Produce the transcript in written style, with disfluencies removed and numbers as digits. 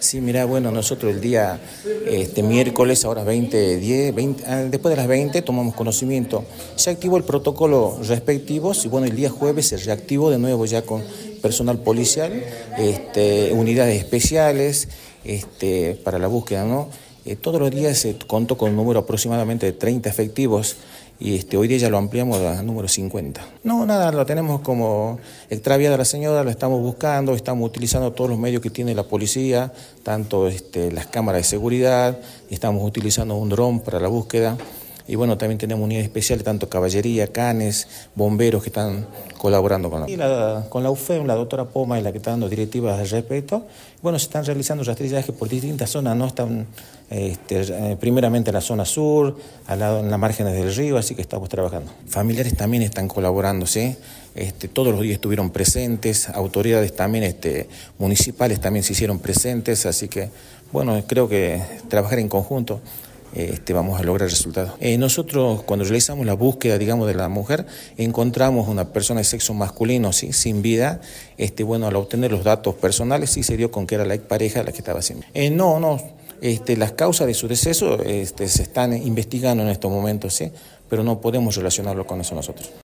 Sí, mira, bueno, nosotros el día miércoles, ahora 20:10, después de las 20, tomamos conocimiento. Se activó el protocolo respectivo, y bueno, el día jueves se reactivó de nuevo ya con personal policial, unidades especiales para la búsqueda, ¿no? Todos los días se contó con un número aproximadamente de 30 efectivos y hoy día ya lo ampliamos a número 50. No, nada, lo tenemos como extraviada la señora, la estamos buscando, estamos utilizando todos los medios que tiene la policía, tanto las cámaras de seguridad, estamos utilizando un dron para la búsqueda. Y bueno, también tenemos unidades especiales, tanto caballería, canes, bomberos que están colaborando con con la UFEM, la doctora Poma es la que está dando directivas al respecto. Bueno, se están realizando rastrillajes por distintas zonas, ¿no? Están primeramente en la zona sur, en las márgenes del río, así que estamos trabajando. Familiares también están colaborando, ¿sí? Todos los días estuvieron presentes, autoridades también municipales también se hicieron presentes, así que bueno, creo que trabajar en conjunto vamos a lograr resultados. Nosotros cuando realizamos la búsqueda, digamos, de la mujer, encontramos una persona de sexo masculino, ¿sí? Sin vida. Bueno, al obtener los datos personales, sí se dio con que era la expareja la que estaba haciendo. No, las causas de su deceso se están investigando en estos momentos, ¿sí? Pero no podemos relacionarlo con eso nosotros.